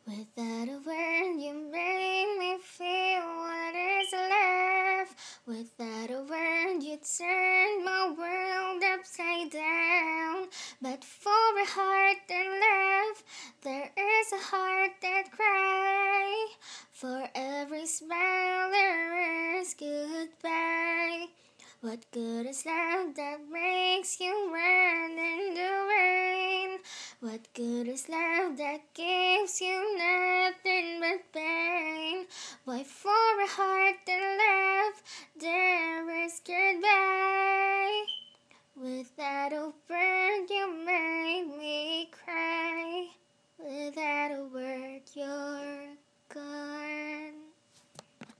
Without a word, you make me feel what is love. Without a word, you turn my world upside down. But for a heart that loves, there is a heart that cries. For every smile, there is goodbye. What good is love that makes you run in the rain? What good is love that gives you nothing but pain? Why for a heart that loves,